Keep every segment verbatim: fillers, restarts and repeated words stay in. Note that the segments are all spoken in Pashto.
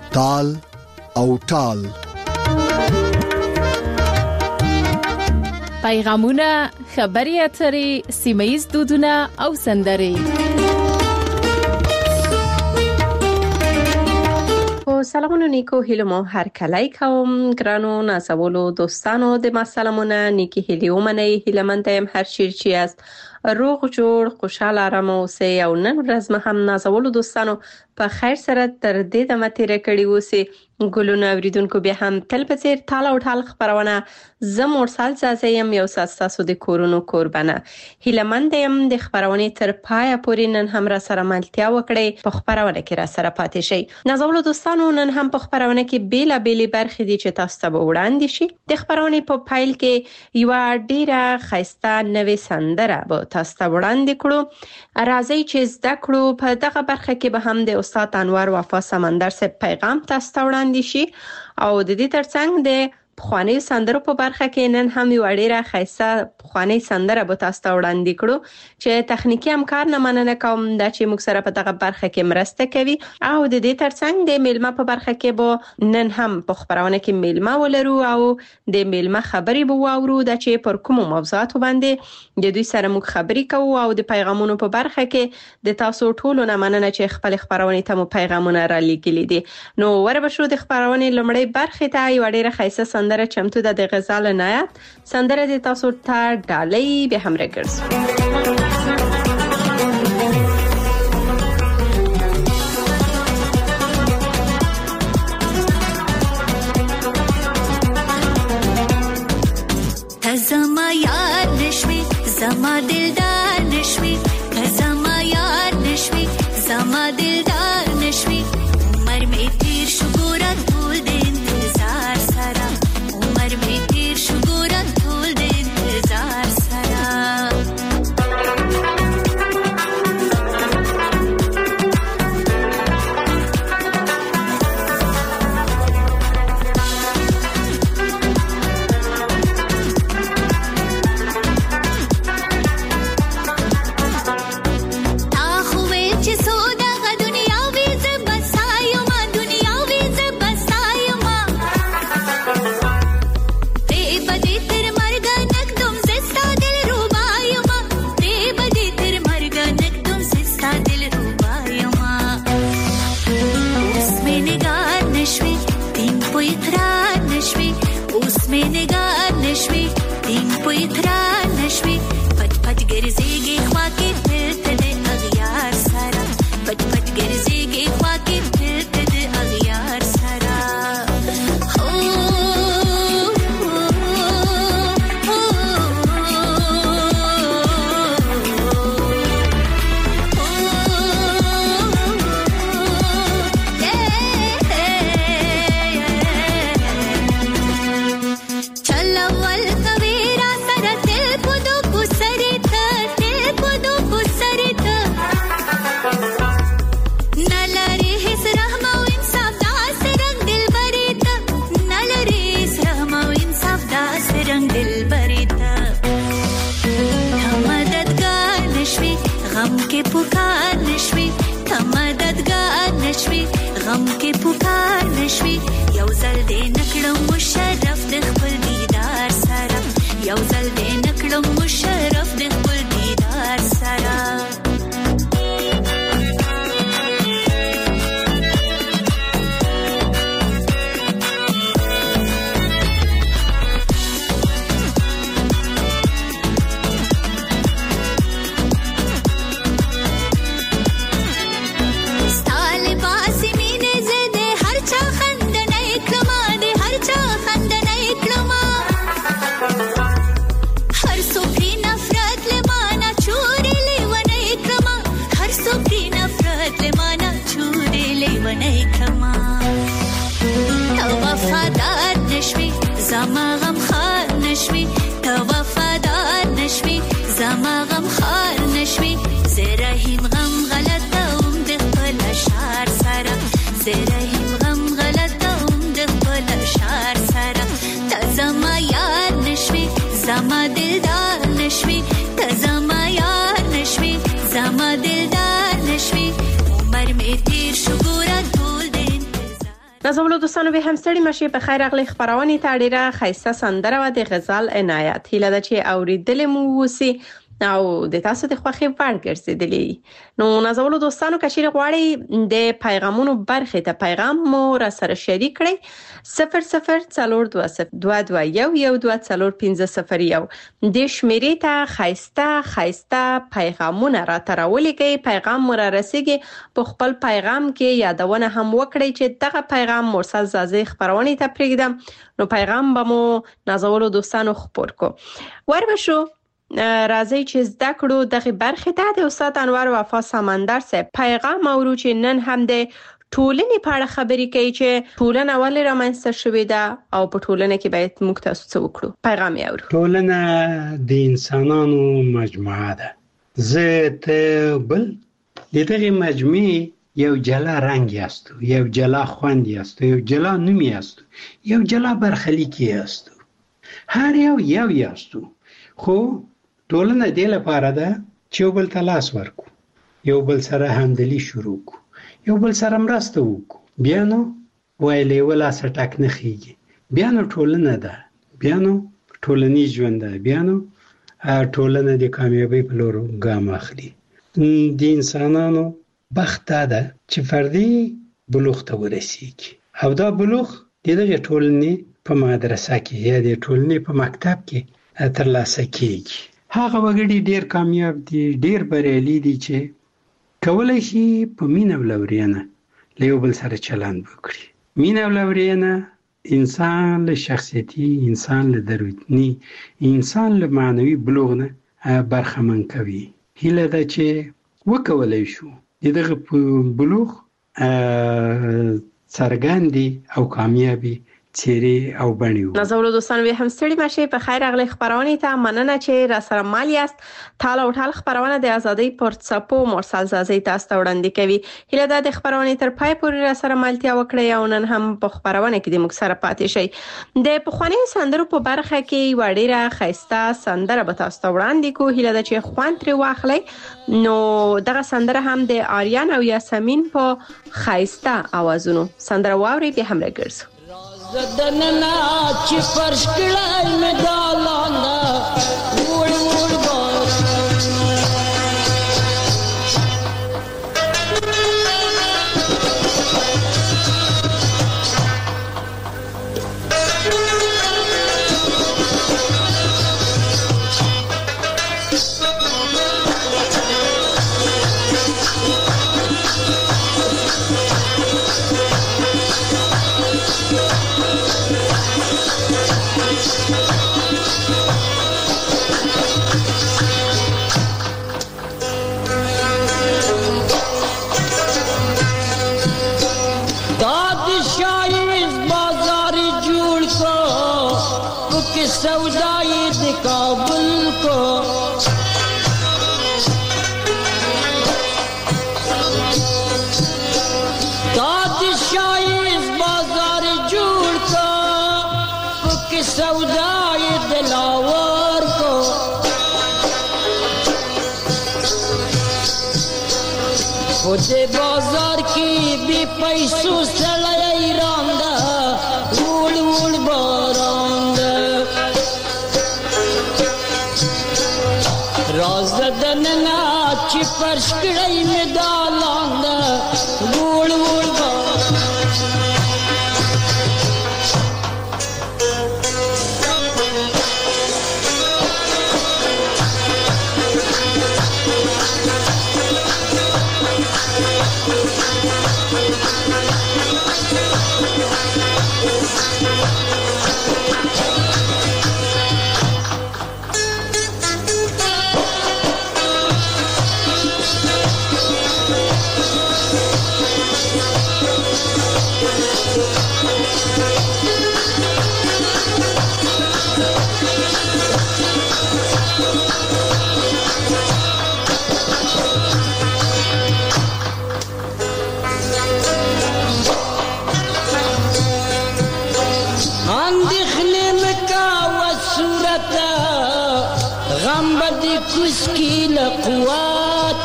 تال او ټال. پیغامونه، خبري اترې، سیمه‌یز دودونه او سندرې. سلامونه نیکو هیلو مو هر کله کوم ګرانو نازولو دوستانو د ما سلامونه نیکی هیلو منی هیلمنتم هر چیر چی است روغ جوړ خوشاله آرام اوسئ او نن ورځ مې هم نازولو دوستانو په خیر سره تر دې د متیره کړي اوسئ. ګلونه اوریدونکو بیا هم تل په څیر تال او ټال خبرونه زم ورسال زایم یو ساساسو د کورونو قربانه هیلمندم د خبرونه تر پای پورې نن هم را سره ملتیا وکړي په خبرونه کې را سره پاتې شي. نازولو دوستانو نن هم په خبرونه کې بیلا بیلی برخې دي چې تاسو ته وړاندې شي. د خبرونه په فایل کې یو ډیره خیسته نوې سندره به تاسو ته وړاندې کړو. راځي چې زده کړو په دغه برخه کې به هم د استاد انور وفا سمندر سره پیغام تاسو ته وړاندې شي او د دې ترڅنګ د خواني سندرو په برخه کې نن هم یو ډیره خیسته خواني سندره به تاسو ته وړاندې کړو چې تخنیکی همکار نه مننه کوم دا چې موږ سره په دغه برخه کې مرسته کوي او د دې ترڅنګ د میلمه په برخه کې به نن هم په خبرونه کې میلمه ولرو او د میلمه خبري به واورو دا چې پر کوم موضوعات باندې د دوی سره موږ خبري کوو او د پیغامونو په برخه کې د تاسو ټولو نه مننه چې خپل خبرونه ته مو پیغامونه را لېږلي دي. نو وربشو د خبرونه لمړی برخه ته یو ډیره خیسته سندره چمتو ده د غزال عنایت سندره د تاسو ته ډالۍ به هم راګرځي. زما یاد نشوي زما دلدار نشوي زما یاد نشوي زما دلدار نشوي عمر می تیر شو ګورا ټول د انتظار سره عمر می تیر شو ګورا ټول د انتظار سره चल अव्वल कबीरा सरते نازولو دوستانو به همستړي مشه په خیر اغلی خبرونه ته ډیره خیسته سندره و د غزل عنایت هیله ده چې اوریدل مو وسی او د تاسو د خوخي وړ ګرځیدلی. نو نازولو دوستانو کچیر غواړي د پیغامونو برخه ته پیغام مو را سره شریک کړئ صفر صفر څلور دوه صفر دوه دوه یو یو دوه څلور پنځه صفر یو د شمیرې ته خیسته خیسته پیغامونه را ترولېږئ. پیغام مو را رسیږي په خپل پیغام کې یادونه هم وکړئ چې دغه پیغام مرسل زازي خبرونه ته پرېږدم نو پیغام به مو نازولو دوستانو خبر کو. ور بشو راځي چې زده کړو دغه برخه ته د استاد انور وفا سمندر صاحب پیغام اورو چې نن هم د ټولنې په اړه خبرې کوي چې ټولنه ولې رامنځته شوې ده او په ټولنه کې باید موږ تاسو څه وکړو. پیغام یې اورو. ټولنه د انسانانو مجموعه ده. زه ته بل د دغه مجموعې یو جلا رنگ یاستو، یو جلا خوند یاستو، یو جلا نوم یاستو، یو جلا برخلیک یاستو. هر یو یو یاستو. خو ټولنه دې لپاره ده چې یو بل ته لاس ورکو، یو بل سره همدلی شروع کو، یو بل سره مرسته وکړو. بیا نو وایلې ولا سټک نه خيږي. بیا نو ټولنه ده، بیا نو ټولنیز ژوند ده، بیا نو ټولنه د کامیابی په لور ګام اخلي. د انسانانو بخت ده چې فردي بلوغ ته ورسیږي او دا بلوغ دغه ټولنې په مدرسه کې یا د ټولنې په مکتب کې ترلاسه کیږي. هغه وګړي ډیر کامیاب دي، ډیر بریالي دي چې کولای شي په مینه او لورینه له یو بل سره چلند وکړي. مینه او لورینه انسان له شخصیتي، انسان له دروتنی، انسان له معنوي بلوغ نه برخمن کوي. هیله ده چې وکولای شو دغه بلوغ څرګندي او کامیابی چیرې او بڼیو. نازولو دوستان به هم ستړي مشه په خیر اغلی خبرونه ته مننه چې را سره مالی است. تاله او ټال خبرونه د ازادۍ پورتسپو مرسل زازي تاسو ته وړاندې کوي. هیله ده د خبرونه تر پای پورې را سره مالتیا وکړئ او نن هم په خبرونه کې د موږ سره پاتې شئ. د پخوانی سندرو په برخه کې وړيره خيسته سندره به تاسو ته وړاندې کو. هیله ده چې خوند تر واخلئ. نو دغه سندره هم د آریان او یاسمین په خيسته اوازونو سندره واوري به هم راګرځو. زدننا چې فرش کړای مې دالاندا وړ وړ بار سودائی د کابل کو بادشاہی اس بازار جوڑ کو پک سودائی دلاور کو خود بازار کی بھی پیسوں سڑائی راندا وڑ وڑ باراندا رازدننا چې فرش کړی مې دالاندا وړ وړ उसकी लक़वात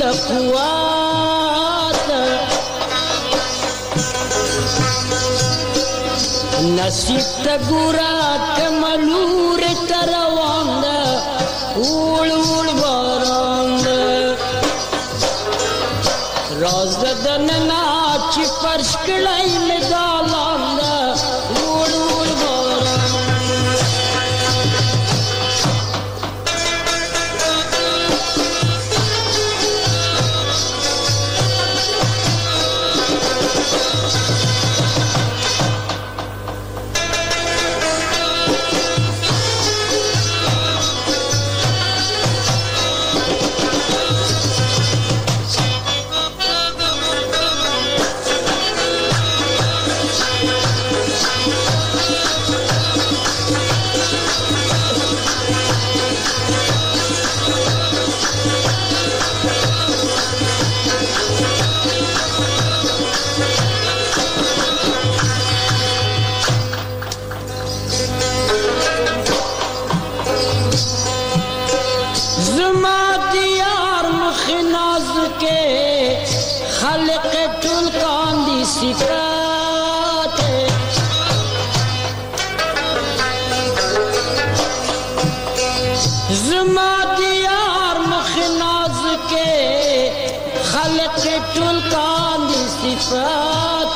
لقوات نصیب تا ګورا کملور تروان ده وړ وړ باران ده راز د ننا چې فرش کړای مې دالان ده وړ وړ باران صفات زما دیار مخناز کے خلق ټول کاندي صفات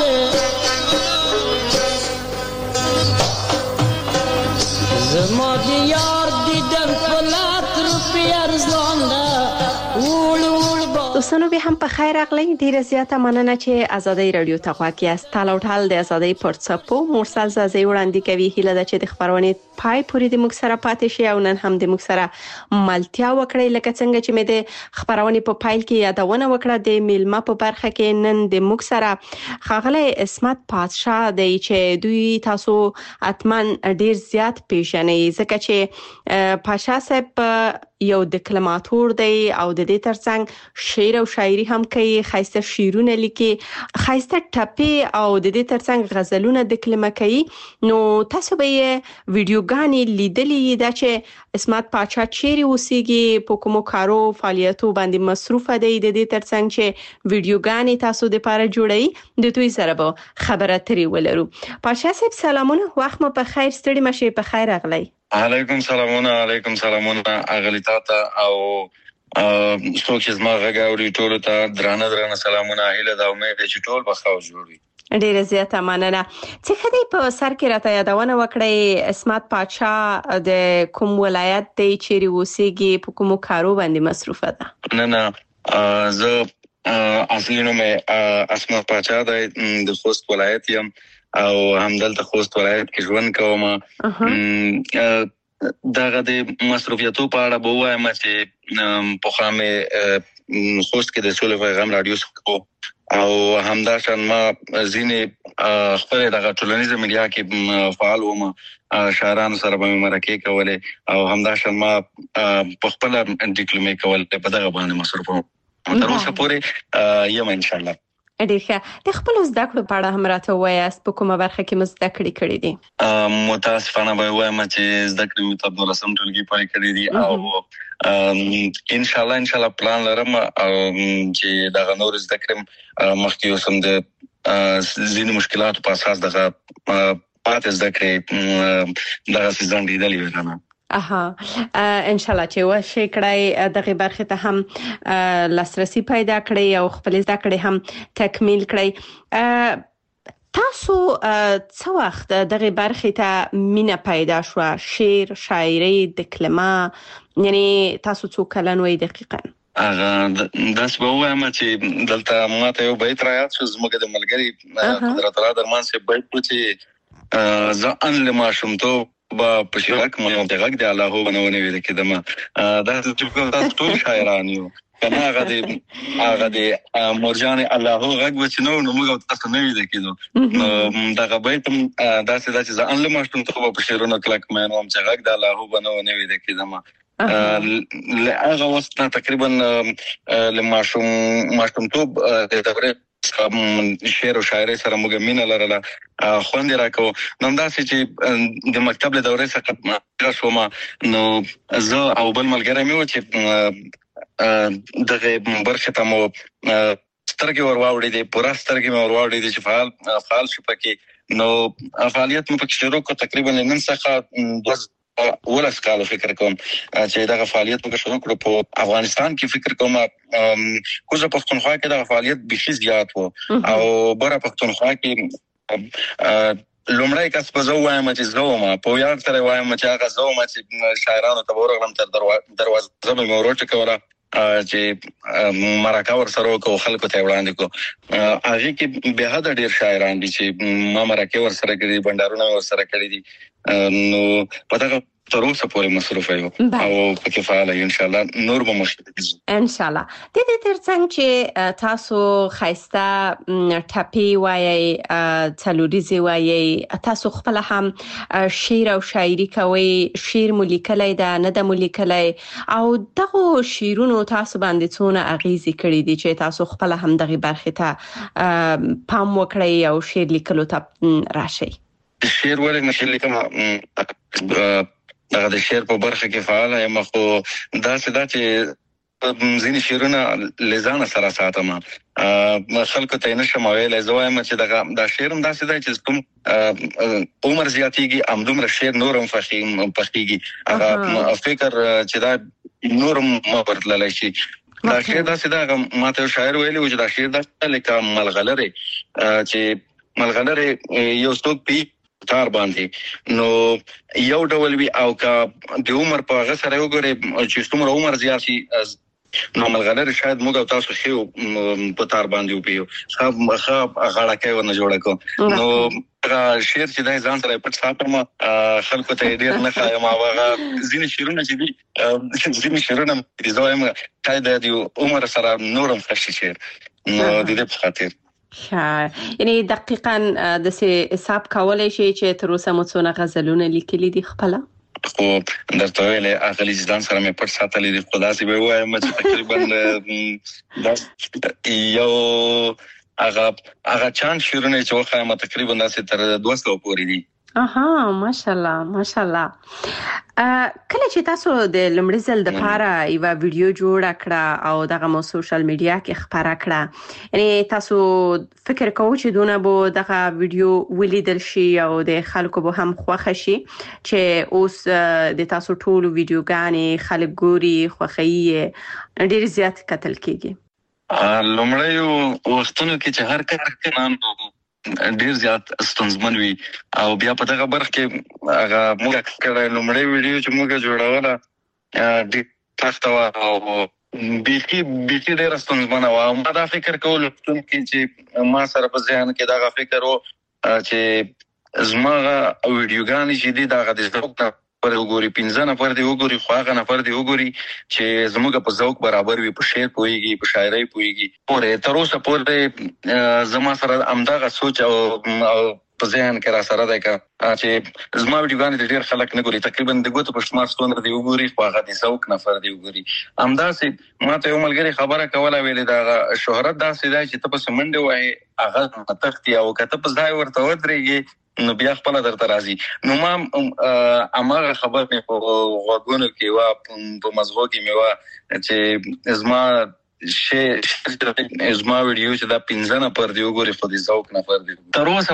زما دیار دیدن پلات روپی ارزان ده وړ وړ دوستانو به هم په خیر راغلی. ډیره زیاته مننه چې آزادۍ رادیو ته غوږ یاست. تاله او ټال د آزادۍ پر څپو مرسل زازي وړاندې کوي. هیله ده چې د خبرونې پای پورې د موږ سره پاتې شي او نن هم د موږ سره ملتیا وکړي. لکه څنګه چې مې د خبرونې په پایل کې یادونه وکړه د میلمه په برخه کې نن د موږ سره ښاغلی عصمت پادشاه دی چې دوی تاسو اتمن ډیر زیات پیژنئ ځکه چې پاشا صاحب یو ډیپلوماټور دی او د دې ترڅنګ شعر او شاعري هم کوي، خاصه شعرونه لیکي، خاصه ټپي او د دې ترڅنګ غزلونه دکلمه کوي. نو تاسو به ویډیوګانې لیدلې دا چې عصمت پادشاه چیرې اوسېږي، په کومو کارو فعالیتو باندې مصروف دی. د دې ترڅنګ چې ویډیوګانې تاسو د پاره جوړي د دوی سره به خبره ترې ولرو. پادشاه صاحب سلامونه، وخت مو په خیر، ستړي مشه، په خیر راغلی. علیکم سلامونه، علیکم سلامونه اغلی تاته او څوک چې زما غږ اوري ټولو ته درانه درانه سلامونه. هیله دا امید چې ټول به ښه جوړ وي. ډیره زیاته مننه. څه خدای په سر کې راته یادونه وکړئ، عصمت پادشاه د کوم ولایت دی، چیرې اوسېږي، په کومو کارو باندې مصروفه ده؟ نه نه زه اصلي نوم مې عصمت پادشاه دی، د خوست ولایت یم او همدلته خوست ولایت کې ژوند کوم. دغه د مصروفیتو په اړه به وایم چې په خامه خوست کې د سولې پیغام رادیو سکو او همداشان ما ځینې خپل دغه ټولنیزه میډیا کې فعال وم، شاعرانو سره به مرکه کولې او همداشان ما په خپل ډیپلومې کول په دغه باندې مصروف وم. تر اوسه پورې یم ان شاء الله. ډیر ښه. د خپل زده کړو په اړه هم راته وایاست، په کومه برخه کې مو زده کړې کړې دي؟ متاسفانه به وایم چې زده کړې مې په دولسم ټولګي پای کړې دي او ان شاء الله ان شاء الله پلان لرم چې دغه نور زده کړم مخکې اوسم د ځینې مشکلاتو په اساس دغه پاتې زده کړې دغه سیزن لیدلې وې کنه. اها ان شاء الله چې وشي کړای دغه برخه ته هم لاسرسي پیدا کړی او خپل زده کړې هم تکمیل کړی. تاسو څو وخت دغه برخه ته مینه پیدا شو، شعر، شاعري، دکلمه، یعنی تاسو څو کلن وای دقیقاً؟ اغه داس به وایم چې دلته ماته یو بیت رايات شو زموږ د ملګری قدرت الله درمان سي بیت چې ځان لما شمتو با پښیراک مونږ ته غږ دی الله هو بنونه ویل کېدم. دا چې تاسو ټول شاعران یو کنه هغه دی هغه دی مرجان الله هو غږ وچنو نو موږ تاسو نه ویل کېدو. دا غبیت دا چې دا چې ځان له ماشتم ته په پښیرونو کلک مې نو چې غږ دی الله هو بنونه ویل کېدم. هغه وخت تقریبا لما شوم ماشتم ته د دغه شعر او شاعري سره موږ مینه لرله، خوند راکو. نو دا چې د مکتب له دورې څخه شوم نو زه او بل ملګری مې و چې دغه برخه ته مو سترګې ورواوړې دي پورا سترګې مې ورواوړې دي چې فعال فعال شو پکې نو فعالیت مو پکې شروع کو تقریبا نن څخه ولس کال فکر کوم چې دا فعالیت وکړو شروع کړو په افغانستان کې فکر کوم کوزه پښتونخوا کې دا فعالیت به زیات وو او بره پښتونخوا کې لومړی کس په زو وایم چې زو ما په یاد سره وایم چې هغه زو ما چې شاعرانو ته ورغلم تر دروازه مې وروټه کوله چې مرکه ور سره کو خلکو ته وړاندې کو هغه کې به حد ډیر شاعران دي چې ما مرکه ور سره کړی بندرونه ور سره کړی دي نو پتہ تر اوسه پورې مصروف یو او پکې فعال یو ان شاء الله نور به مشترک ان شاء الله د دې ترڅنګ چې تاسو خایسته ټپی وایي څلوریزي وایي تاسو خپل هم شعر او شاعري کوي شعر ملیکلای دا نه د ملیکلای او دغه شعرونو تاسو باندې څونه اغیزي کړی دي چې تاسو خپل هم دغه برخه ته پام وکړئ او شعر لیکلو ته راشي شعر ولې نشي لیکم دغه د شعر په برخه کې فعال یم خو دا څه دا چې ځینې شعرونه لزانه سره ساتم خلکو ته نشم ویلای زه وایم چې دغه دا شعر هم داسې دی چې کوم عمر زیاتېږي همدومره شعر نور هم پخېږي هغه فکر چې دا نور هم ورتللی شي دا شعر داسې دا ما ته شاعر ویلي و چې دا شعر داسې لکه ملغلرې چې ملغلرې یو څوک پی تار باندې نو یو ډول وی او کا د عمر په هغه سره وګوري چې څومره عمر زیات شي نو ملغلره شاید موږ تاسو خو په تار باندې وپیو خو خو غاړه کوي ونه جوړه کو نو هغه شعر چې دای ځان سره پټ ساتم خلکو ته ډیر نه خایم او هغه ځینې شعرونه چې دي ځینې شعرونه د زویم قاعده دی عمر سره نورم فرشي شعر نو د دې په خاطر یعنی دقیقاً د سه حساب کولای شي چې تر اوسه مو څونه غزلونه لیکلي دي خپل خو درته ویلې اغلی ځان سره مې پټ ساتلې دي خداسي به وایم چې تقریبا دا یو هغه هغه چان شعرونه چې وخایم تقریبا داسې تر دوه سوه پورې دي اها ماشاءالله ماشاءالله کله چې تاسو د لمړي ځل د پاره یو ویډیو جوړ کړه او دغه مو سوشل میډیا کې خبره کړه یعنی تاسو فکر کوئ چې دونه به دغه ویډیو ولیدل شي او د خلکو به هم خوښ شي چې اوس د تاسو ټول ویډیوګانې خلک ګوري خوښي ډیر زیات کتل کیږي لمړی وختونو کې چې هر کار کنان ډیر زیات ستونزمن وي او بیا په دغه برخه کې هغه موږ کړه لومړی ویډیو چې موږ جوړوله د تاسو او بیخي بیخي ډیر ستونزمن و ما دا فکر کول چې ما سره په ذهن کې دا فکر و چې زما ویډیوګانې چې دي دا غو د ذوق پر وګوري پنځه نفر دی وګوري خو هغه نفر دی وګوري چې زموږ په ذوق برابر وي په شعر پويږي په شاعري پويږي پورې تر اوسه پورې زما سره امداغه سوچ او په ذهن کې را سره ده چې زما ویډیوګانې ډېر خلک نه ګوري تقریبا د ګوتو په شمار ستونه دی وګوري خو هغه د ذوق نفر دی وګوري امداسې ما ته یو ملګری خبره کوله ویلې دا شهرت داسې دی چې ته په سمنډه وای هغه تختی او کته په ځای ورته ودرېږي نو بیا خپل درته راځي نو ما اماغه خبر مې په غوږونو کې وا په مزغو کې مې وا چې زما شي زما ویډیو چې دا پنځه نفر دی وګوري خو د ذوق نفر دی تر اوسه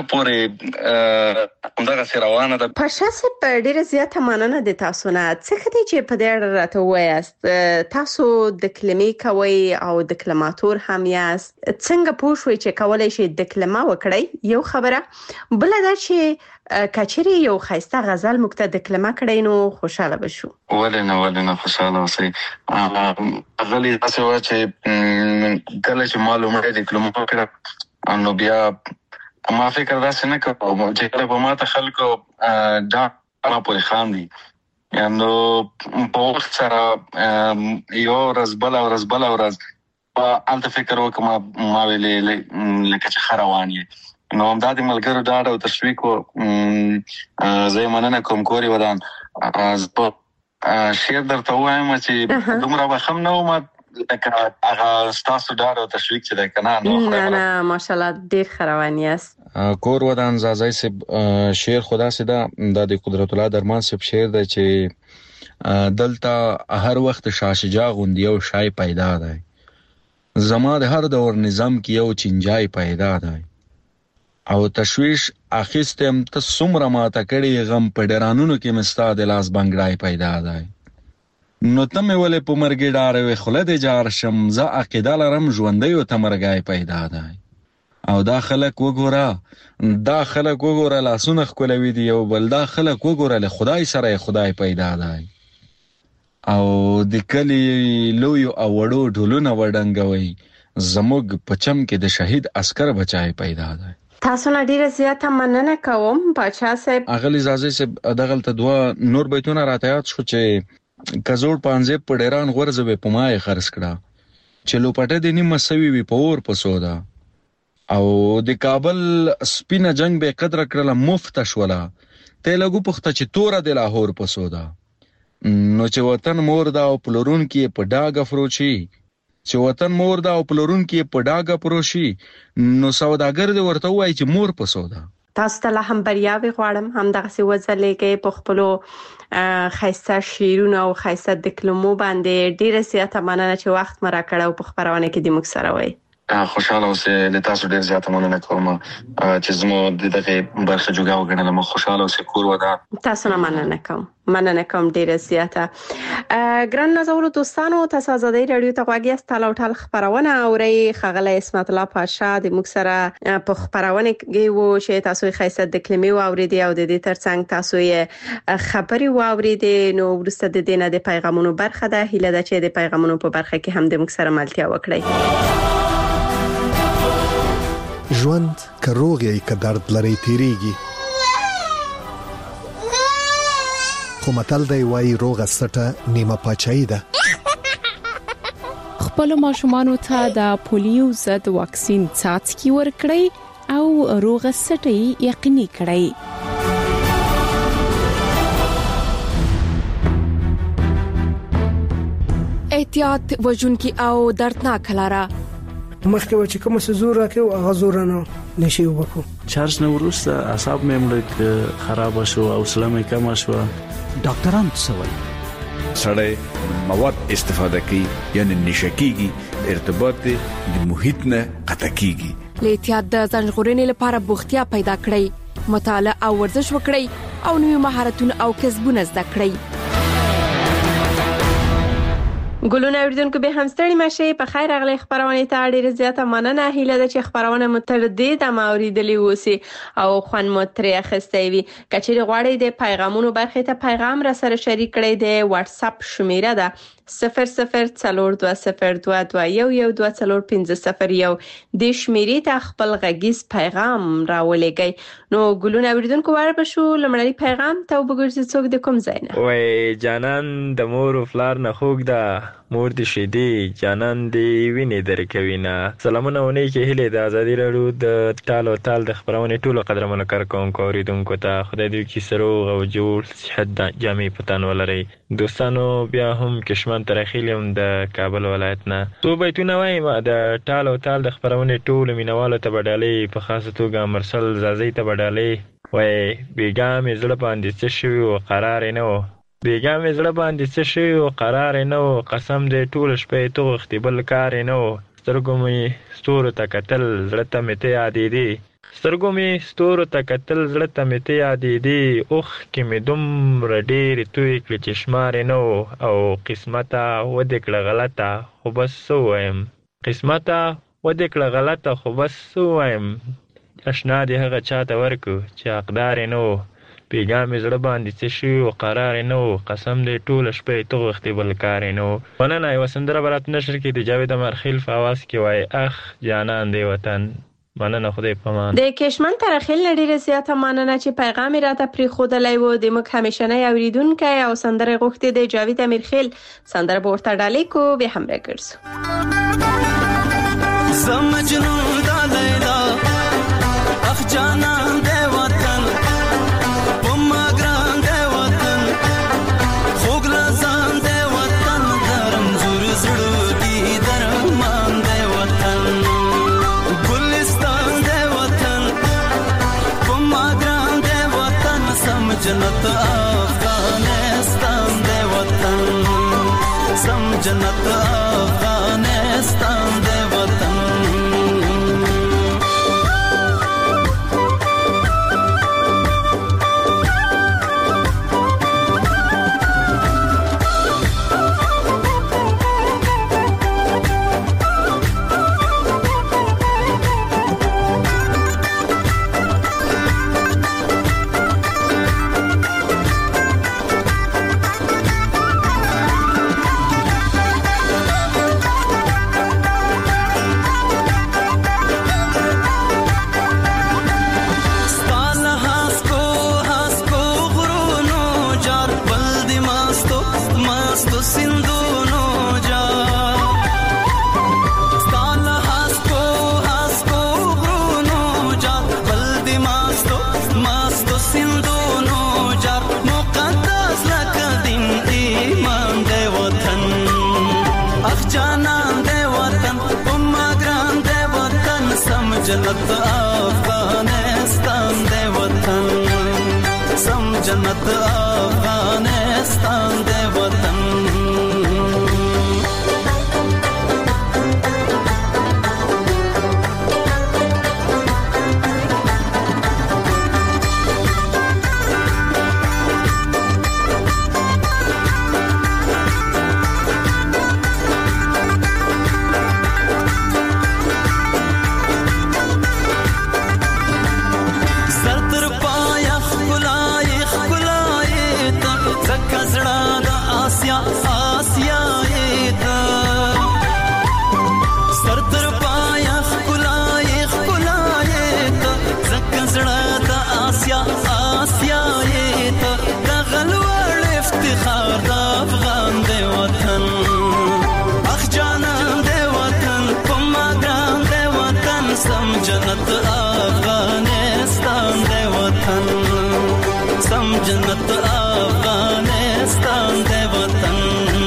پورې همدغه روانه ده پښه په ډیره زیاته مننه د تاسو نه څه دي چې په دې راته وایاست تاسو د کلمې کوي او د کلماتور هم یاست څنګه پوه شوئ چې کولای شئ د کلمه وکړئ یو خبره بل دا چې کچري یو خاصه غزل مکته د کلمه کړي نو خوشاله بشو ولنه ولنه خوشاله اوسئ غلي تاسو چې کله چې معلومه دي کلمه کړه نو بیا ما فکر دا څنګه کوم چې کله په ماته خلکو دا ما په خام دي نو په وخت سره یو ورځ بل ورځ بل ورځ په انت فکر وکم ما ویلې لکه چې خرواني نو هم دا د ملګرو ډاډ او تشویق او زه مننه کوم کوري ودان از په شعر درته وایم چې دومره به هم نه وم لکه هغه ستاسو ډاډ او تشویق چې ده کنه نه نه ماشاءالله ډیر خروانی است کور ودان زازای سب شعر خدا سدا د قدرت الله درمان سب شعر ده چې دلته هر وخت شاشجا غوندي یو شای پیدا دی. زما د هر دور نظام کې یو چنجای پیدا دی او تشویش اخیستم ته څومره ماته کړي غم په ډیرانونو کې مستا د لاس بنګړای پیدا دی. نو ته مې ولې په مرګ ډارې خله دې جار شم زه عقیده لرم ژوندی او ته مرګای پیدا دی. او دا خلک وګوره دا خلک وګوره لاسونه ښکلوي دي او بل دا خلک وګوره له خدای سره خدای پیدا دی. او د کلی لویو او وړو ډولونه وډنګوي زموږ په چم کې د شهید عسکر بچای پیدا دی. تاسو نه ډیره زیاته مننه کوم پاچا صاحب. اغلی زازه صاحب دغلته دوا نور بیتونه راته یاد شو چې کزوړ پانځه په ډیران غورځوي په مای خرڅ کړه چې لوپټه د نیمه سوي وی په اور پسودا او د کابل سپینه جنگ به قدر کړله مفت شولا ته لګو پخته چې تور د لاهور پسودا نو چې وطن مور دا او پلورون کې په ډاګه فروشي چې وطن مور دا او پلورون کې په ډاګه پروشي نو سوداګر دې ورته وایي چې مور پسودا. تاسو ته هم بریاوي غواړم هم دغه سی وځلې کې په خپل خیسته شیرونه او خیسته د کلمو باندې ډیره زیاته مننه چې وخت مرا کړو په خبرونه کې د مخ سره وای. خوشاله اوسه د تاسو ډیر زیاته مننه کوم چې زمو د دغه برخه جوګه وګڼل مو خوشاله اوسه کور ودا. تاسو نه مننه کوم مننه کوم ډیره زیاته. ګران نازولو دوستانو تاسو آزادۍ رادیو ته غواړئ ستاسو ټول خبرونه اورئ. خغله اسمت الله پاشا د موږ سره په خبرونه کې وو چې تاسو خیسه د کلمې او اوریدي او د دې ترڅنګ تاسو یې خبري او اوریدي نو ورسته د دینه د پیغامونو برخه ده هیله ده چې د پیغامونو په برخه کې هم د موږ سره ملتیا وکړئ. ژوند که روغ یې که درد لري تیریږي خو متل دی وایي روغه سټه نیمه پاچاهي ده. خپل ماشومانو ته د پولیو ضد واکسین څاڅکي ورکړئ او روغه سټه یقیني کړئ. احتیاط وژونکي او دردناک لاره مخکې و چې کوم څه زور راکې او هغه زور نه نشي وکړو. چارج نه ورسته اعصاب مې ملک خراب شو او سلامه کم شو. ډاکټران څه وایي؟ سړی مواد استفاده کوي یعنی نشکیږي ارتباط د محیط نه قطع کیږي. له احتیاط د ځنغورنې لپاره بوختیا پیدا کړئ، مطالعه او ورزش وکړئ او نوې مهارتونه او کسبونه زده کړئ. ګلونه اوریدونکو به هم ستړي مشه په خیر اغلی خبرونه ته ډیره زیاته مننه هیله ده چې خبرونه متردد ما اوریدلې وسی او خوان متري اخستې وي. کچېری غواړي د پیغامونو برخه ته پیغام را سره شریک کړئ. د واتس اپ شمیره ده صفر صفر څلور دوه صفر دوه دوه یو یو دوه څلور پنځه صفر یو د شمیرې ته خپل غږیز پیغام راولېږئ. نو ګلونه اوریدونکو ورپښو لمړی پیغام ته وګورئ څوک د کوم ځای نه. وای جانان د مور او فلار نه خوګ ده مور دې شېدې جانان دې ویني درکوي نه. سلامونه ونی کې هله د ازادي رادیو د ټالو ټال د خبرونه ټولو قدرمنو کار کوم کوریدونکو ته خدای دې کی سروغ او جوړ صحت جامې پتان ولري. دوستانو بیا هم کشمن ترخیلم د کابل ولایت نه تو بیتونه وایم د ټالو ټال د خبرونه ټولو مینوالو ته بدالې په خاصه توګه مرسل زازي ته بدالې وای بیګام زړه باندې څه شوی او قرار نه و بیګام زړه باندې څه شوی او قرار نه و قسم دې ټول شپې تو اختبل کار نه و سترګو مې ستورو ته کتل زړه ته مې ته یادې دي سترګو مې ستورو ته کتل زړه ته مې ته یادې دي اوخ کې مې دومره ډېرې توی کړې چې شمار نه و او قسمته ودې کړه غلطه خو بس څه ووایم قسمته ودې کړه غلطه خو بس څه ووایم اشنا دې هغه چاته ورکو چې حقدار نه و پیغام زړه باندې څه شي او قرار نه و قسم دې ټول شپې تو اختبل کار نه و. مننه یو سندره برات نشر کې د جاوید امرخیل په आवाज کې وای اخ جانان دې وطن. مننه خدای پامان. د کشمن ترخیل ډیره زیاته مننه چې پیغام راته پری خودلای وو د مخ همیشنه اوریدونکو او سندره غوښتي د جاوید امیرخیل سندره ورته ډالې کو به هم راګرځو. سمجنو دا لیلا اخ جانان دې وطن پما ګران دې وطن خوګ لزان دې وطن درم زور زړو دې درمان دې وطن جنت افغانستان دے وطن جنت افغانستان دې وطن جنت افغانستان دې وطن سم جنت افغانستان دې وطن جنت افغانستان دې وطن سم جنت افغانستان دې وطن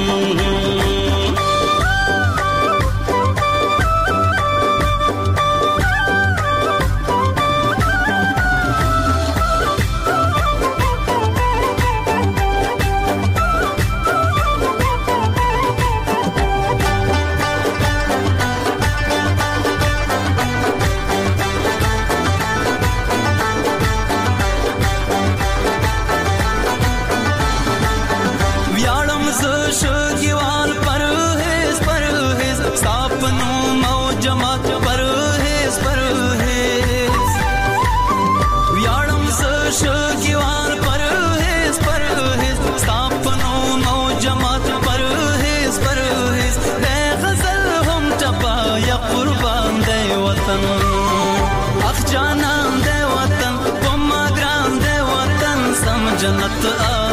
جنت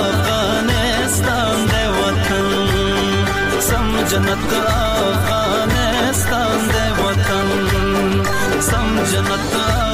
افغانستان دې وطن سم جنت افغانستان دې وطن سم جنت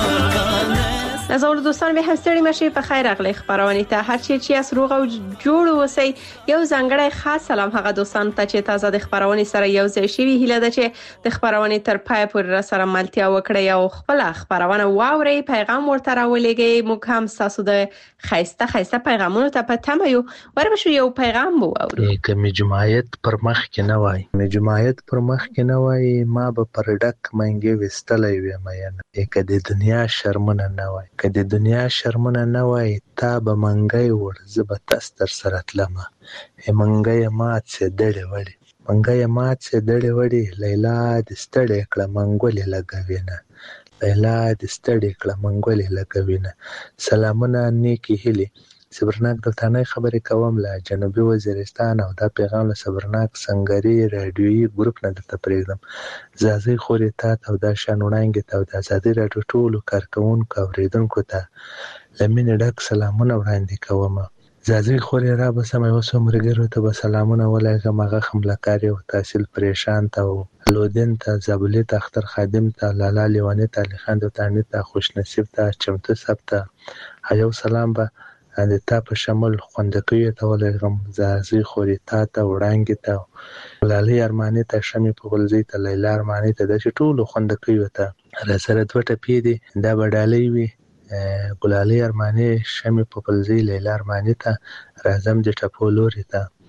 نظر دوستان به هستری مشی په خیر اغلی خبرونه ته هر چی چی از روغ او جوړ وسی یو ځانګړی خاص سلام هغه دوستان ته چې تازه د خبرونه سره یو ځای شي هیله ده چې د خبرونه تر پای پورې سره ملتیا وکړي او خپل خبرونه واوري پیغام ورته راولېږي موږ هم تاسو د خیسته خیسته پیغامونو ته پته یو وربشو یو پیغام وو اورو کوم جماعت پر مخ کې نه وای مې جماعت پر مخ کې نه وای ما به پر ډک منګي وستلې وې مې نه کې د دنیا شرمنه نه وای که د دنیا شرمنه نه وای تا به منګي ور زبته ستر سره تلمه منګي مات سي دړې وړي منګي مات سي دړې وړي لیلا د ستړې کړه منګولې لګوینه لیلا د ستړې کړه منګولې لګوینه سلامونه نیکی هلي صبرناک د تانه خبرې کوم له جنوبي وزیرستان او دا پیغام له صبرناک سنگري رادیويي ګروپ نه درته پرېږدم زازي خوري تا او دا شانوړانګ ته او د ازادي رادیو ټولو کارکونکو اوریدونکو ته لمن ډک سلامونه وړاندې کوم زازي خوري را به سم یو سمرګرو ته به سلامونه ولایګه مغه خملکاري او تحصیل پریشان ته لودن ته زابلی ته اختر خادم ته لالا لیوانی ته علي خان ته تانی ته خوش نصیب ته چمتو سب ته هيو سلام به د تا په شمول خوندکوي ته ولګم زازي خوري تا ته وړاندې ته لالي ارماني ته شمي په ولزي ته لیلا ارماني ته د ټولو خوندکوي ته را سره دوه ټپې دي دا بډالي وي ګلالي ارماني شمي په ولزي لیلا ارماني ته راځم د ټپو لوري ته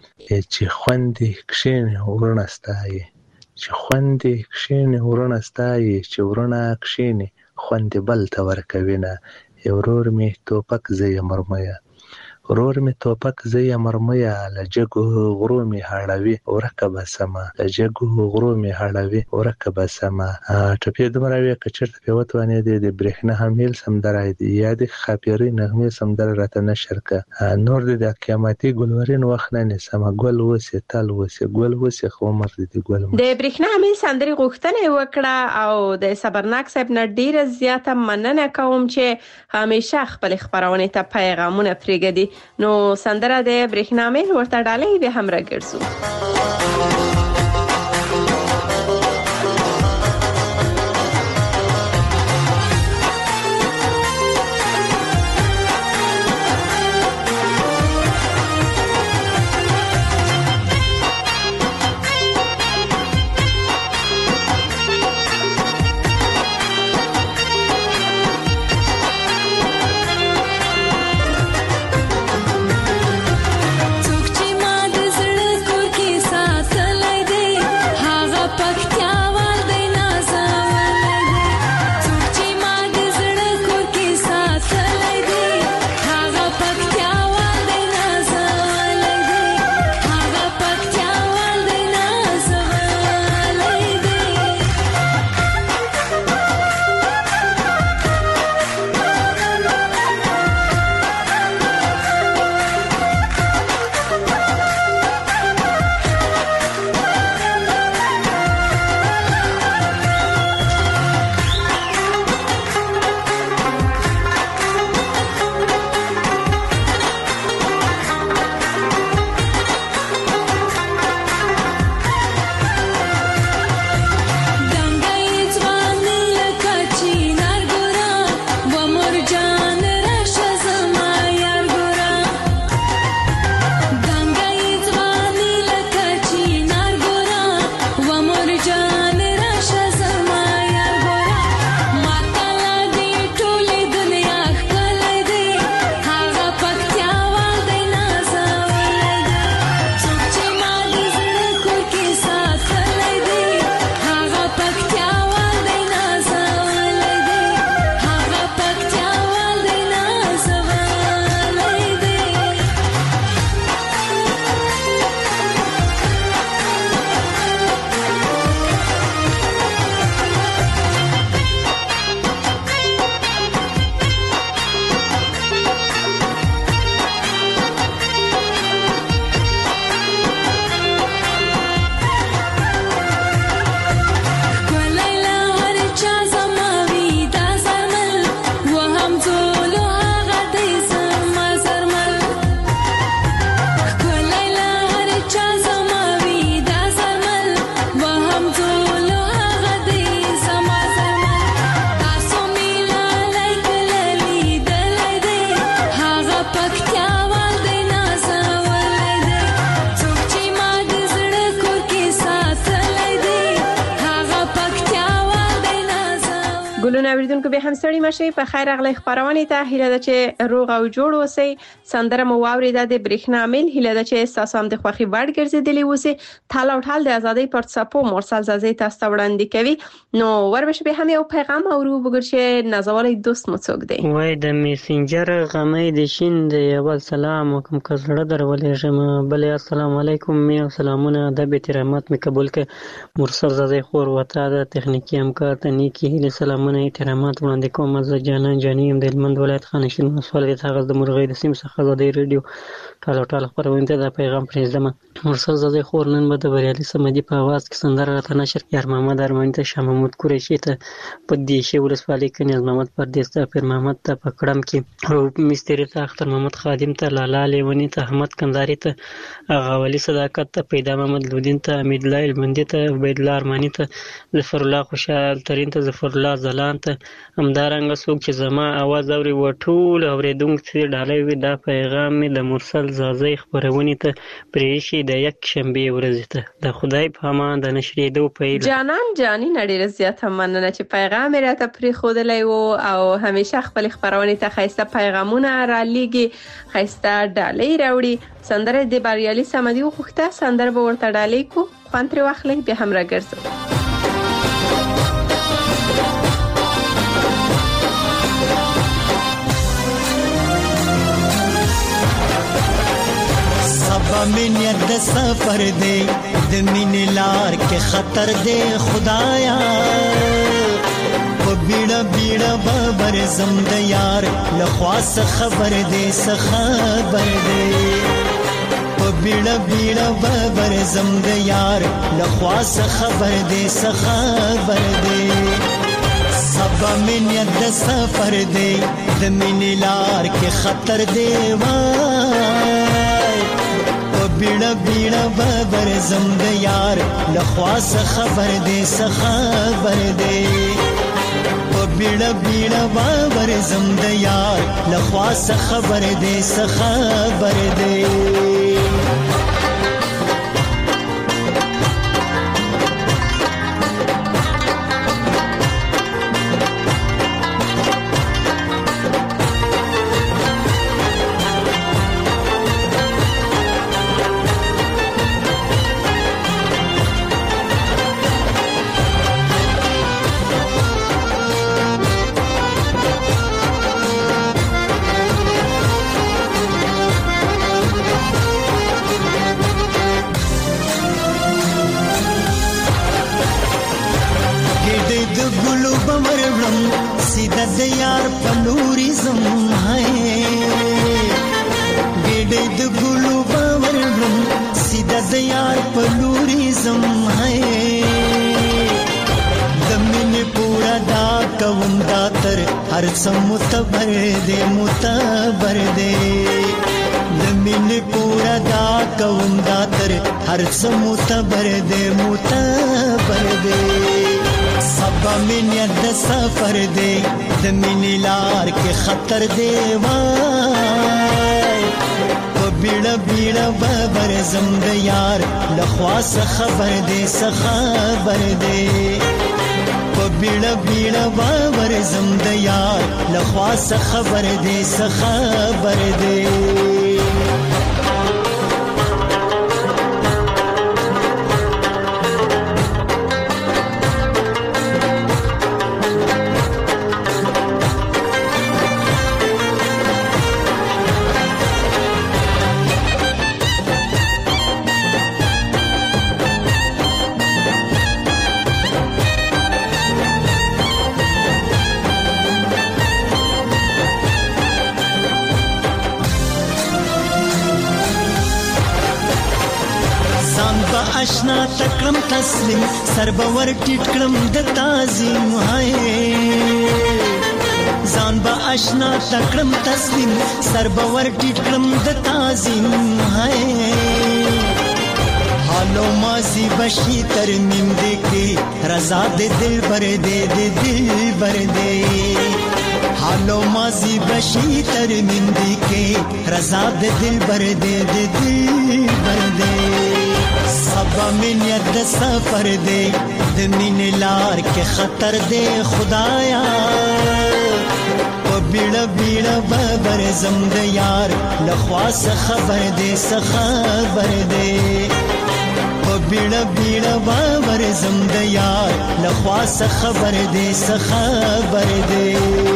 چې خوندې کښېنې ورونه ستایي، چې خوندې کښېنې ورونه ستایي، چې ورونه کښېنې خوندې بل ته ورکوینه. ورور مې توپک زه یې مرمیه، ورور مې توپک زه یې مرمیه، له جګو غرو مې هړوي ورکه به سمه، له جګو غرو مې هړوي ورکه به سمه. ټپې دومره وې که چېرته پرې وتوانېدې د برېښنا حمیل سندره یا د ښاپېرۍ نغمې سندره راته نشر کړه. نور دې د قیامتي ګلورین وخت نه نیسمه، ګل اوسې تل اوسې، ګل اوسې خو عمر دې د ګل د برېښنا حمیل سندرې غوښتنه یې وکړه او د صبرناک صاحب نه ډېره زیاته مننه کوم چې همیشه خپلې خپرونې ته پیغامونه پرېږدي. نو سندره د برېښنا حمیل ورته ډالۍ به هم راګرځو. ګلونه اوریدونکو به هم ستړي مشي په خیر اغلی خبرونه ته هیله ده چې روغ او جوړ اوسئ. سندره مو واوریده د برېښنا حمیل، هیله ده چې تاسو هم د خوخي وړ ګرځیدلی اوسئ. تال او ټال د ازادۍ پر څپو مرسل زازي تاسو ته وړاندې کوي. نو وربشه به هم یو پیغام اورو وګور چې نازولې دوست مو څوک دی. وای د میسنجر غمې د شین د اول سلام وکم کزړه درولې جمع بل السلام علیکم می سلامونه د احترامات می قبول ک مرسل زازي خور وته د تخنیکی همکار ته نیکی هیله سلامونه احترامات وړاندې کوم. زه جانان جانیم د هلمند ولایت خانشین مسول د هغه د مرغې د سیم څخه د ریډیو ټاله ټاله خبرونه ته د پیغام پرېږدم. مرسل زازي خور نن به د بریالي سمدي په आवाज کې سندره راته نشر یار محمد ارمانی ته شاه محمود قریشي ته په دې شی ولسوالۍ کې نیاز محمد پردیس ته پیر محمد ته پکړم کې او مستری ته اختر محمد خادم ته لالا لیونی ته احمد کنداری ته غاولی صداقت ته پیدا محمد لودین ته امید الله المندی ته عبید الله ارمانی ته ظفر الله خوشحال ترین ته ظفر الله زلان ته همدارنګه څوک چې زما आवाज اوري وټول اوریدونکو ته ډالۍ وي دا پیغام د مرسل زازي خبرونه ته پریشي د د یک شنبې ورځې ته د خدای په امان د نشریدو په هیله. جانان جاني ډېره زیاته مننه چې پیغام یې راته پرېښودلی و او همیشه خپلې خپرونې ته ښایسته پیغامونه رالیږي، ښایسته ډالۍ راوړي. سندره د بریالي صمدي وغوښته، سندره به ورته ډالۍ کو، خوند ترې واخلئ، بیا هم راګرځو. منیت د سفر دی د مینې لار کې خطر دی خدایا، په بیړه بیړه بابر زم د یار لخوا څه خبر دی څه خبر دی، په بیړه بیړه بابر زم د یار لخوا څه خبر دی څه خبر دی. سبا منیت د سفر دی د مینې لار کې خطر دی وای، بیڑا بیڑا بابر زم د یار لخوا څه خبر دی څه خبر دی، په بیڑا بیڑا بابر زم د یار لخوا څه خبر دی څه خبر دی. سیده د یار پلوري زم هاي ګډې د ګلو باور وړم، سیده د یار پلوري زم هاي د مینې پورا دا کوم دا تر هر څه متبر دې متبر دې، د مینې پورا دا کوم دا تر هر څه متبر دې متبر دې. سبا منیت د سفر دی د مینې لار کې خطر دی وای، په بیړه بیړه بابر زم د یار لخوا څه خبر دی څه خبر دی، په بیړه بیړه بابر زم د یار لخوا څه خبر دی څه خبر دی. آشنا تکړم تسلیم سر باور ټیټ کړم د تعظیم هاي، ځان با آشنا تکړم تسلیم سر باور ټیټ کړم د تعظیم هاي، حالو ماضی بشي ترمیم دې کې رضا دې دل بر دې دې دل بر دې، حالو ماضی بشي ترمیم دې کې رضا دې دل بر دې دې دل بر دې. سبا منیت د سفر دی د مینې لار کې خطر دی خدایا، په بیړه بیړه بابر زم د یار لخوا څه خبر دی څه خبر دی، په بیړه بیړه بابر زم د یار لخوا څه خبر دی څه خبر دی.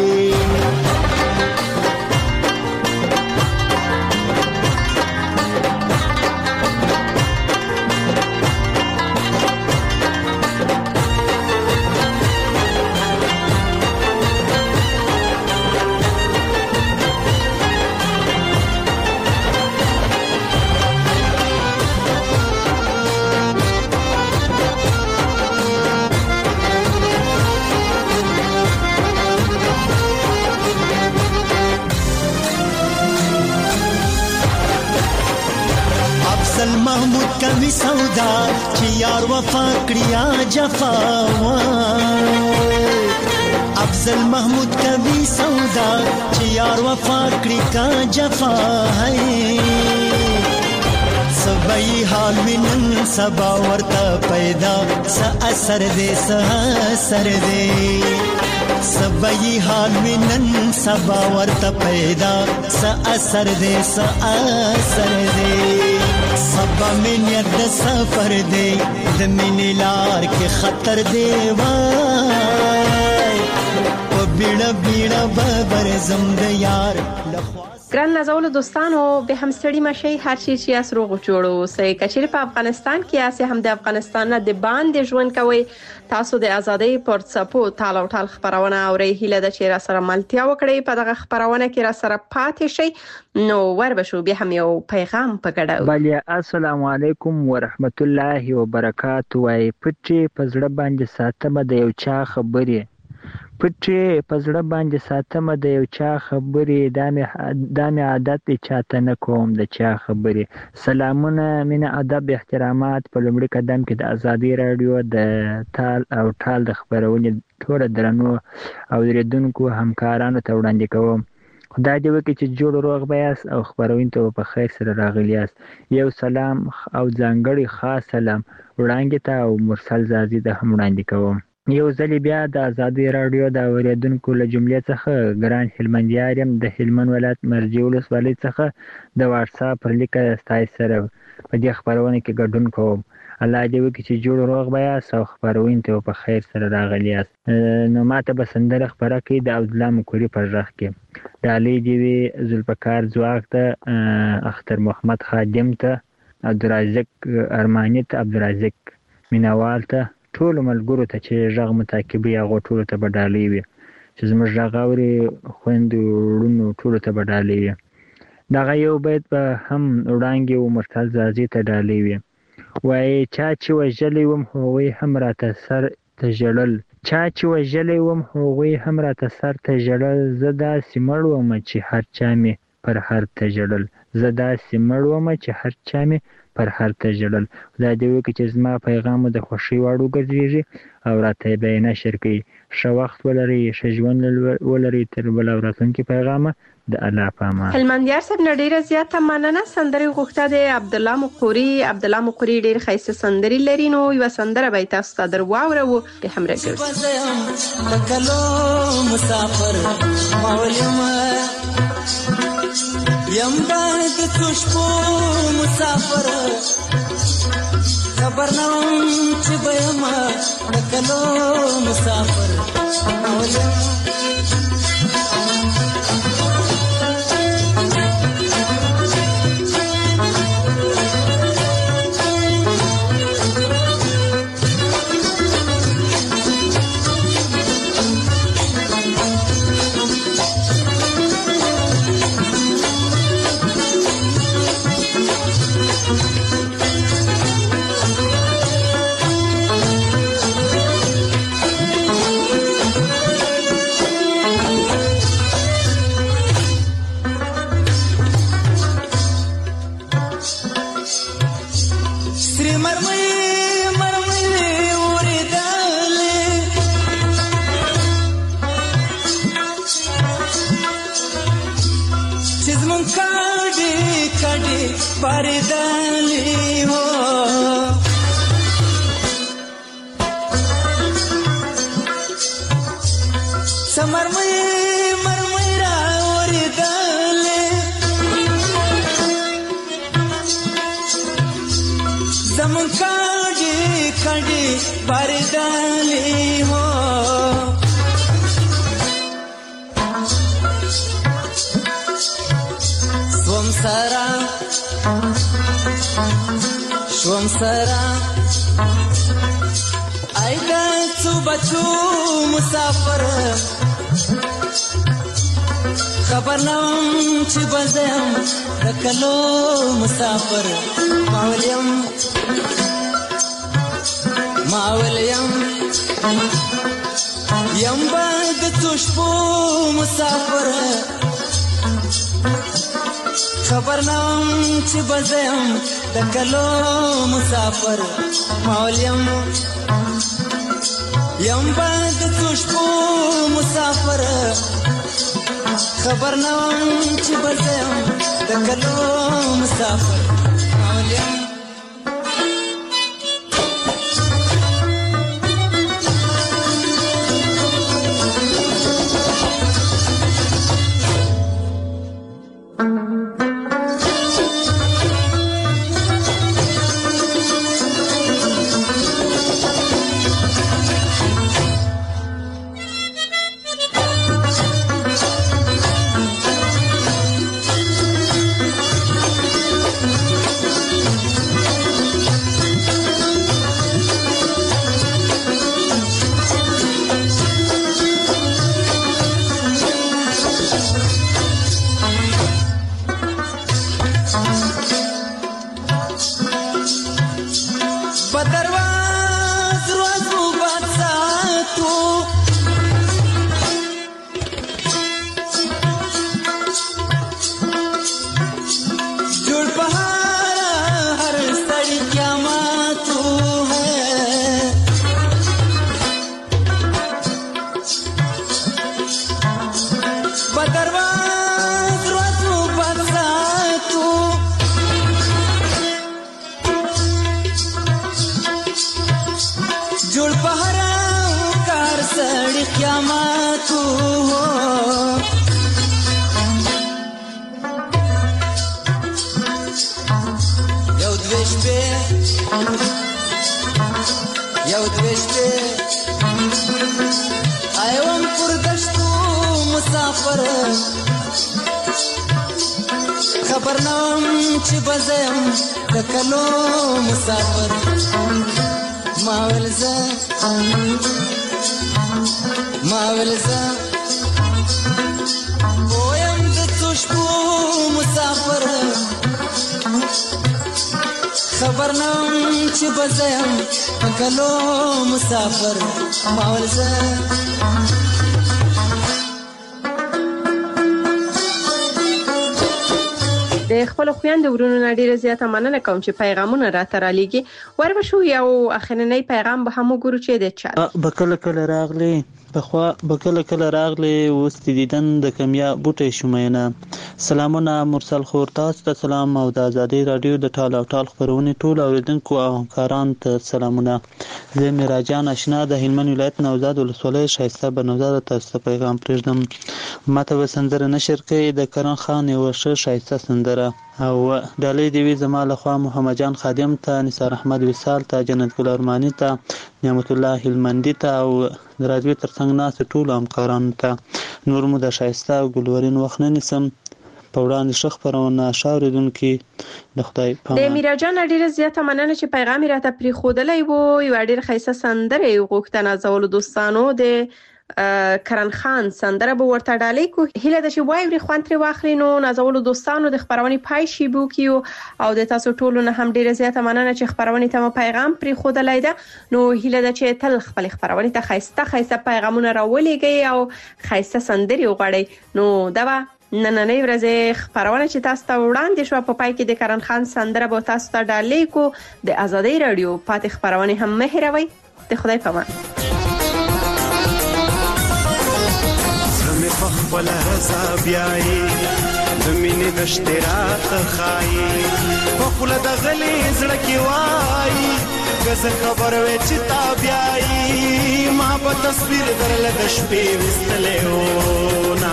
محمود کوي سودا چې یار وفا کړیا جفا وای، افضل محمود کوي سودا چې یار وفا کړی کا جفا ہے، سبای حال وینن سبا ورته پیدا س اثر دې س اثر دې سبای حال وینن سبا ورته پیدا س اثر دې س اثر دې سبا مینیت د سفر دې د مینې لار کې خطر دې وای په بیړه بیړه ببر زم د یار ګران نازولو دوستانو به هم ستړي مشي هر شي چې اس روغ جوړو سې کچېر په افغانستان کې اسه هم د افغانستان نه د باندې ژوند کوي تاسو د ازادۍ پر څپو تاله او ټال خبرونه او ری هله د چیرې سره ملتیا وکړي په دغه خبرونه کې را سره پاتې شي نو وربشو به هم یو پیغام پکړو بله السلام علیکم ورحمت الله وبرکاتہ وای پټي پزړه باندې ساتمه د یو چا خبرې پټي پزړه باندې ساتمه د یو چا خبرې د مې عادت چاته نه کوم د چا خبرې سلامونه مینه ادب احترامات په لومړي قدم کې د ازادي رادیو د تال او ټال د خبرونې ټول درنو او ریدونکو همکارانو ته وړاندې کوم خدای دې وکړي چې جوړ روغ بیاس او خبرونه ته په خیر سره راغلی یاست یو سلام او ځانګړي خاص سلام وړاندې ته او مرسل زازي د هم وړاندې کوم یو ځل بیا د ازادي رادیو د اوریدونکو له جملې څخه ګران هلمندیار یم د هلمند ولایت مرجع ولسوالۍ څخه د واتس اپ پر لیکه ستای سره په دې خبرونه کې ګډون کوم الله دې وکړي چې جوړ روغ بیاست او خبرونه ته په خیر سره راغلی یاست نو ماته به سندره خبره کوي د عبدالله مکوري پر غږ کې د علي دې وي ذوالفقار ځواک ته اختر محمد خادم ته عبدالرزاق ارماني ته عبدالرزاق مینوال ته ټول ملګرو ته چې ژغ متاکبي هغه ټول ته بدالي وي چې زموږ ژغ اوري خويندو ورونو ټول ته بدالي وي دغه یو بیت به هم وړاندې و مرتل زازي ته ډالي وي وای چا چې وجلي وم هووي هم راته سر ته جړل چا چې وجلي وم هووي هم راته سر ته جړل زدا سیمړ وم چې هر چا می پر هر ته جړل زدا سیمړ وم چې هر چا می پر هر ته جړل خدای دې وکړي چې زما پیغام د خوښۍ واړو ګرځېږي او راته به نشر کړي ښه وخت ولري ښه ژوند ولري تر بل راتلونکي پیغام د الله په امان هلمندیار صاحب ډیره زیاته مننه سندري غوښته د عبدالله مقوري عبدالله مقوري ډیر خیسه سندري لري نو یو سندره به تاسو ته در واورو به هم راګرځي تکلو مسافر مولما یم باندې تشپو مسافر خبر نوم چې بېما تکلو مسافر مولما باردالی ہو سمرمئی مرمئی راوری دالی زمون کاڑی کاڑی باردالی ہو سوم سارا شوم سرا ایدا څو بچو مسافر خبر نم چې بزم د کلو مسافر ماولیم ماولیم یم باد تشپو مسافر خبر نام چې بزم د کلو مسافر مولیم یم باد تشپو مسافر خبر نام چې بزم د کلو مسافر مولیم د خپل خويندو ورونو ډیره زیاته مننه کوم چې پیغامونه راته را لېږي. وربشو یو اخرنی پیغام به هم وګورو چې د چا بکله کله راغلی بخوا بکله کله راغلی اوس دیدن د کمیا بوټي شومینه. سلامونه مرسل خور تاسو ته سلام او د ازادي رادیو د ټال او ټال خبرونه ټول اوریدونکو او همکاران ته سلامونه. زه میراجان آشنا د هلمند ولایت نوزاد ولسوالۍ شایسته بنوزاد تاسو ته پیغام پرېږدم. ماته وسندره نشر کې د کرن خان یو ښه شایسته سندره او ډالۍ دی زما لخوا محمد جان خادم ته، نثار احمد وصال ته، جنت ګل ارمانی ته، نعمت الله هلمندی ته او د رادیو ترڅنګ ناس ټول همکارانو ته. نور مو د شایسته او ګلورین وخت نه نیسم په وړاندې شخ پرونه شاوریدونکو د خدای په د میراجان ډیره زیاته مننه چې پیغام راته پری خودلای وو. یو ډیر خیسه سندره یو غوښتنه زول دوستانو د کرن خان سندره به ورته ډالۍ کو. هله د چې وای ور خوانتري واخلي نو نازول دوستانو د خبرونې پای شي بو کیو او د تاسو ټولو نه هم ډیره زیاته مننه چې خبرونې ته پیغام پری خودلای ده. نو هله د چې تل خپل خبرونې ته خیسته خیسته پیغامونه راولېږي او خیسته سندري وغړي. نو دا نننې ورځې خبرونه چې تاسو ته وړاندې شو په پای کې د کرن خان سندره به تاسو ته ډالۍ کو. د ازادي رادیو پاتې خبرونه هم مهروي. د خدای په امان. خپل رضا بیاي د مینې د اشتراط خای په خپل د غلي زړه کې وای کزه خبر وې چې تا بیاي ما په تصویر درل د شپې وستلې و نا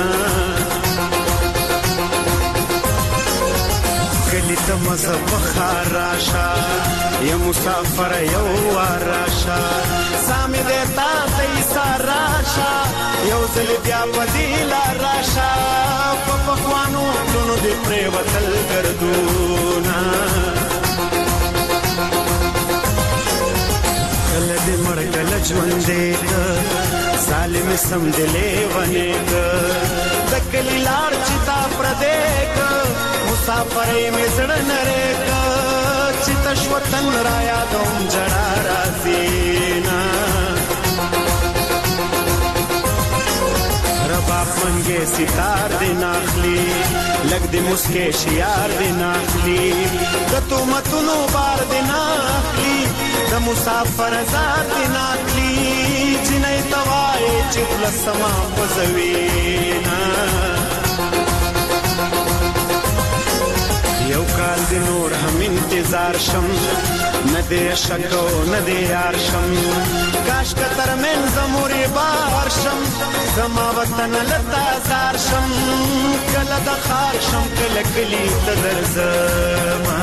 کلی ته مزه بخار راشا یا مسافر یو راشا سامي دې تا ته ساراشا یو ځل بیا پدې لا راشا په پخوانو ټولو دې پرې وتل ګرځونا کله دې مړ کله ژوندې سالم سم دلې ونه د کلی لار چې تا پردې مسافر مې زړه نره چې تشوتن را یادوم جړا راځینا رباب منګه ستار دې ناخلی لګ دې مسکه شیار دې ناخلی د تومتونو بار دې ناخلی د مسافر زاد دې ناخلی چې نه توای چې فلسما پزوینا یو کال دې نور هم انتظار شم نه دې شکو نه دې یار شم کاش که تر منځ مورې بار شم زما وطن لتا زار شم کله د خار شم کله کلی ته درځم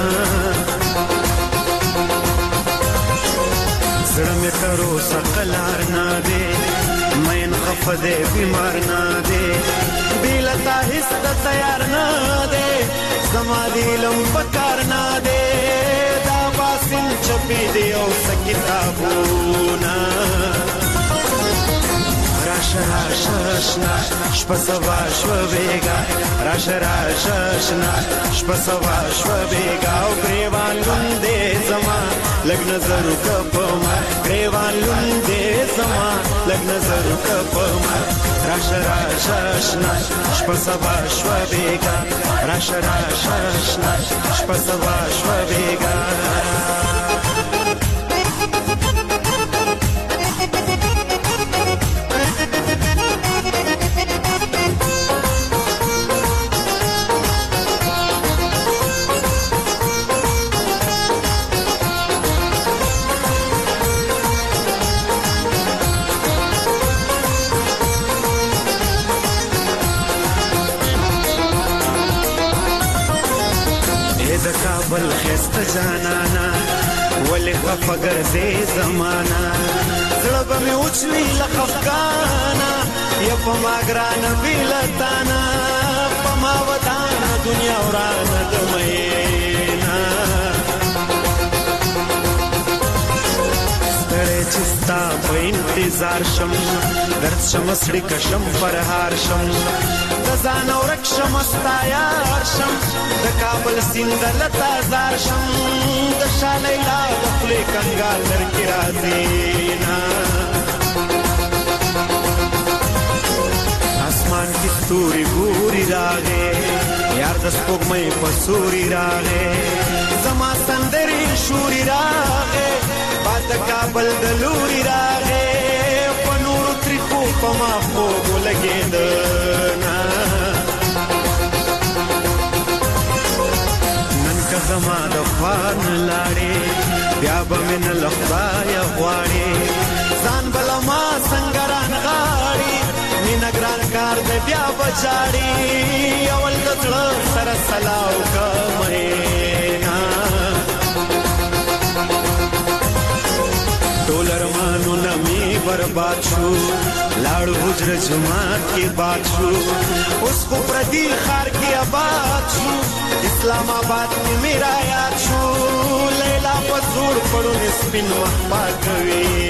زړه مې تر اوسه قلار نه دی مین خفه دی بیمار نه دی بې له تا هېڅ د تیار نه دی زما د علم په کار نه دی دا باسن چپې دی او څه کتابونه راشه راشه اشنا شپه سبا شوه بېګا راشه راشه اشنا شپه سبا شوه بېګا او ګریوان لوند دی زما لږ نظر وکړه په ما ګریوان لوند دی زما لږ نظر وکړه په ما راشه راشه اشنا شپه سبا شوه بېګا راشه راشه اشنا شپه سبا شوه بېګا بل خسته جانانا ولی خفه ګرځې زمانہ زړه به مې وچوي له خفګانه یا په ما ګرانه بېلتانه په ما ودانه دنیا ورانه د مینا ستړی چې ستا په انتظار شم درد شم سړي کشم فرهار شم د ځان ورک شم ستا یار شم د کابل سیند لتا زار شم د شاه لیلا د خولې کنګال لرکې راځي نه اسمان کې ستوري ګوري راغې یار د سپوږمۍ په سوري راغې زما سندرې شوري راغې باد د کابل د لوري راغې په نورو تریخو په ما خوب ولګېده نه زما د خوان لاړې بیا به مې نه له خدایه غواړې ځان به له ما څنګه رانغاړي مینه ګران کار دی بیا به جاړي اول د زړه سره سلا وکړه مینا ټول ارمانونه مې برباد شو لاړو حجره جماعت کې باد شو اوس خو پردي ښار کې آباد شو اسلام آباد کې میرا یاد شو لیلا په زور پړو سپین وخت پاکوي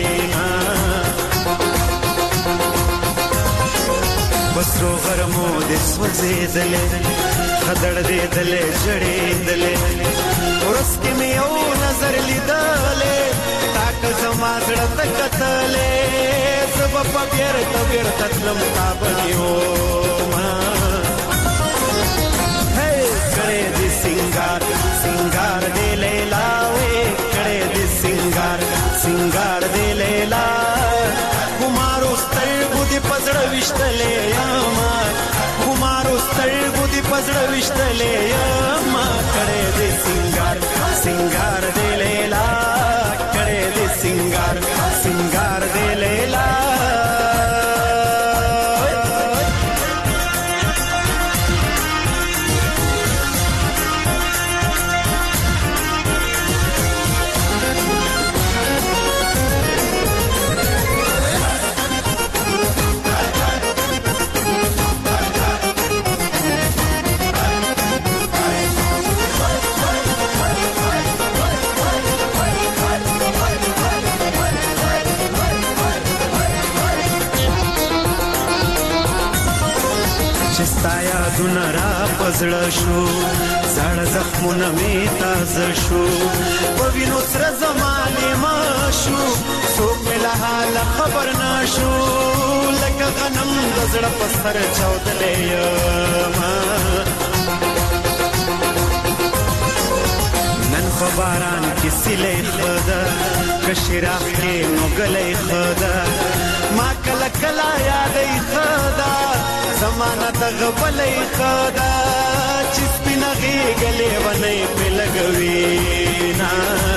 بسرو غرمو دې سوځېدلې خدړ دېدلې جړېدلې ورځ کې مې یو نظر لیدلې تاک زما زړه ته کتلې زه به په بیرته بیرته تلم تا به نیومه کړې دې سینګار سینګار دې لیلا وې کړې دې سینګار سینګار دې لیلا کمارو سترګو دې په زړه ویشتلې یما کمارو سترګو دې په زړه ویشتلې یما کړې دې سینګار سینګار دې لیلا کړې دې سینګار سینګار دې لیلا ستا یادونه را پزړه شو زړه زخمونه مې تازه شو په وینو سره زمانې ما شو څوک مې له حاله خبر نه شو لکه غنم د زړه په سر چاودلی یمه نن په باران کې سیلې ښه ده که شراق کې نو ګلې ښه ده ما کله کله یادې ښه ده زمانه د غبلې ښه ده چې سپینه غېږ گلے ونې په لګوي نا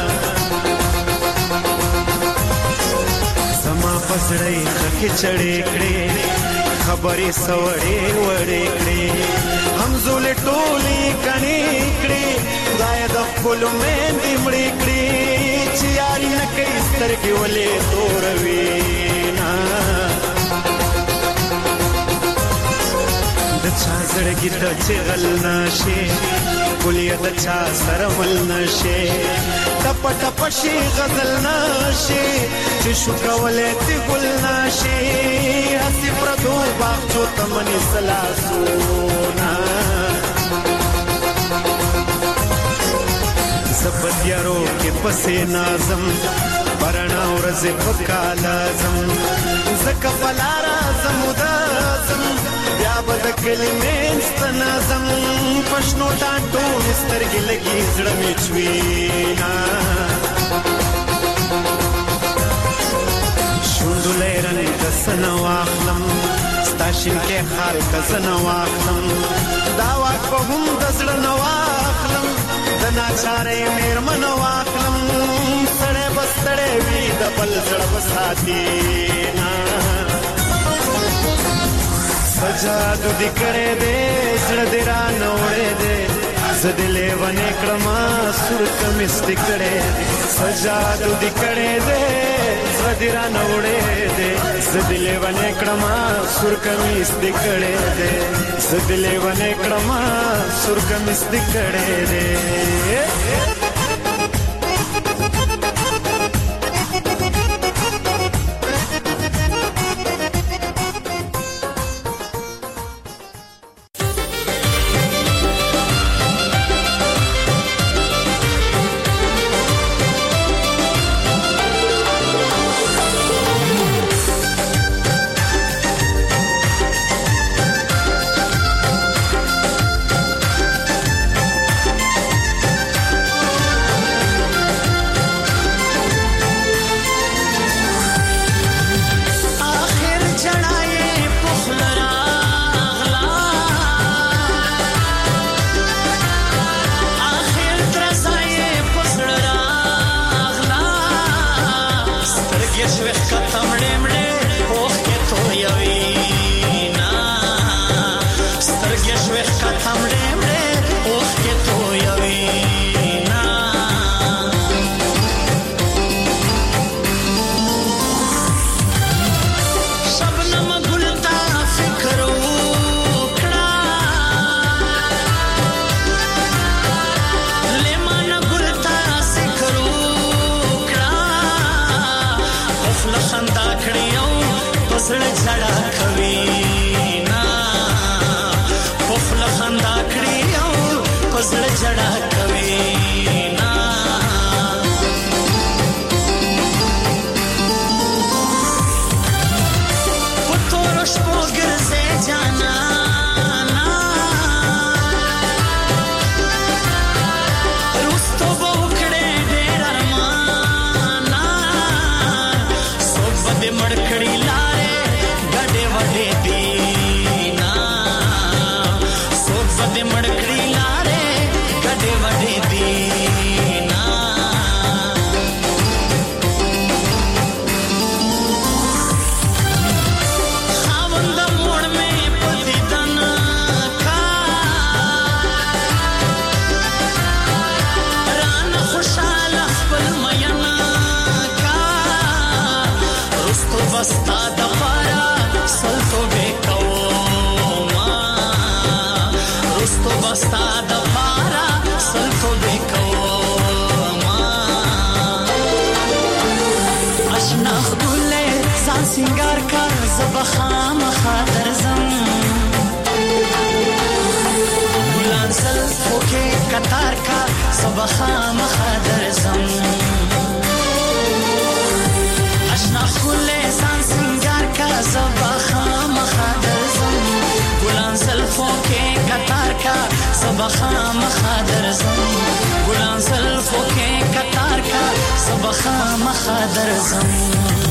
زما پسړې خکې چړې کړې خبرې سوړې وړې کړې همزول ټولې کني کړې خدای د خپل مېندې مړې کړې چې یاري نه کوي سترګې ولې توروي نا د چا زړګي ته چې غل نشي ګلیا د چا سره ول نشي ټپ ټپ شي غزل نشي چې شو کولې تی ګل نشي هسي پردو باغچو تمنې سلاسونا سپتیارو کې پسې نازم برنا ورځ پکا لازم زکه بلارا زمودازم بیا بد کلمې ستنازم پښنو ټاټو سترګې لګي زړه مې چوينا شوندلې رنګ د سنو اخلم ستاشم کې خال کزنو اخلم دا واک په هم د زړه نو اخلم د ناچارې مېرمنو اخلم سړې بستړې وي د بل زړه وساتي نا سجادو دی کړه دې زړه دې را نوړې دې زدلې ونې کړما سر کمست کړه سجادو دی کړه دې زړه دې را نوړې دې زدلې ونې کړما سر کمست کړه دې زدلې ونې کړما سر کمست کړه دې سنگار کا زبخام خاطر زم بلان زلفو کے قطار کا زبخام خاطر زم اشنا خلے سان سنگار کا زبخام خاطر زم بلان زلفو کے قطار کا زبخام خاطر زم بلان زلفو کے قطار کا زبخام خاطر زم